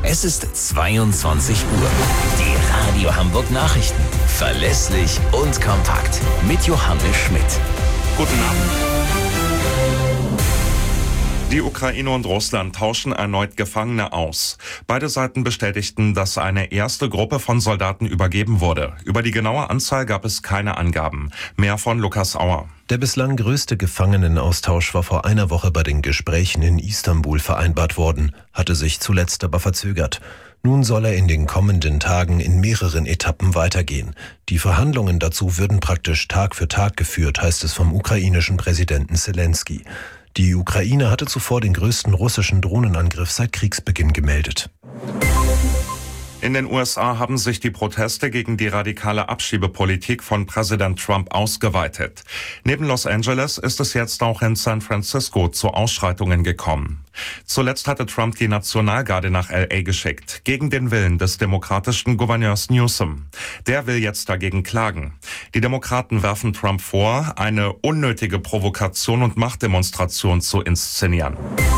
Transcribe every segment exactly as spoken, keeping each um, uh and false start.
Es ist zweiundzwanzig Uhr. Die Radio Hamburg Nachrichten. Verlässlich und kompakt. Mit Johannes Schmidt. Guten Abend. Die Ukraine und Russland tauschen erneut Gefangene aus. Beide Seiten bestätigten, dass eine erste Gruppe von Soldaten übergeben wurde. Über die genaue Anzahl gab es keine Angaben. Mehr von Lukas Auer. Der bislang größte Gefangenenaustausch war vor einer Woche bei den Gesprächen in Istanbul vereinbart worden, hatte sich zuletzt aber verzögert. Nun soll er in den kommenden Tagen in mehreren Etappen weitergehen. Die Verhandlungen dazu würden praktisch Tag für Tag geführt, heißt es vom ukrainischen Präsidenten Selenskyj. Die Ukraine hatte zuvor den größten russischen Drohnenangriff seit Kriegsbeginn gemeldet. In den U S A haben sich die Proteste gegen die radikale Abschiebepolitik von Präsident Trump ausgeweitet. Neben Los Angeles ist es jetzt auch in San Francisco zu Ausschreitungen gekommen. Zuletzt hatte Trump die Nationalgarde nach L A geschickt, gegen den Willen des demokratischen Gouverneurs Newsom. Der will jetzt dagegen klagen. Die Demokraten werfen Trump vor, eine unnötige Provokation und Machtdemonstration zu inszenieren.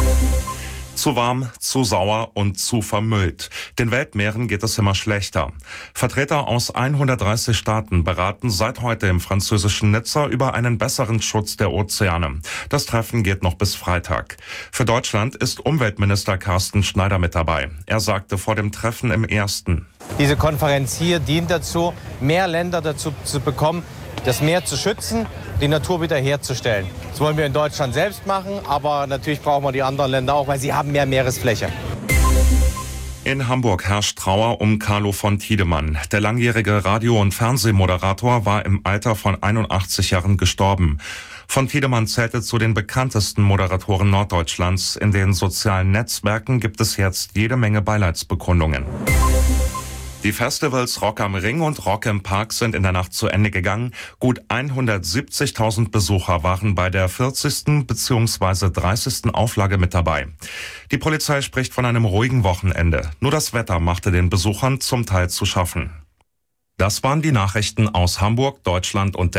Zu warm, zu sauer und zu vermüllt. Den Weltmeeren geht es immer schlechter. Vertreter aus hundertdreißig Staaten beraten seit heute im französischen Nizza über einen besseren Schutz der Ozeane. Das Treffen geht noch bis Freitag. Für Deutschland ist Umweltminister Carsten Schneider mit dabei. Er sagte vor dem Treffen im Ersten: Diese Konferenz hier dient dazu, mehr Länder dazu zu bekommen, das Meer zu schützen, die Natur wiederherzustellen. Das wollen wir in Deutschland selbst machen, aber natürlich brauchen wir die anderen Länder auch, weil sie haben mehr Meeresfläche. In Hamburg herrscht Trauer um Carlo von Tiedemann. Der langjährige Radio- und Fernsehmoderator war im Alter von einundachtzig Jahren gestorben. Von Tiedemann zählte zu den bekanntesten Moderatoren Norddeutschlands. In den sozialen Netzwerken gibt es jetzt jede Menge Beileidsbekundungen. Die Festivals Rock am Ring und Rock im Park sind in der Nacht zu Ende gegangen. Gut hundertsiebzigtausend Besucher waren bei der vierzigsten bzw. dreißigsten Auflage mit dabei. Die Polizei spricht von einem ruhigen Wochenende. Nur das Wetter machte den Besuchern zum Teil zu schaffen. Das waren die Nachrichten aus Hamburg, Deutschland und der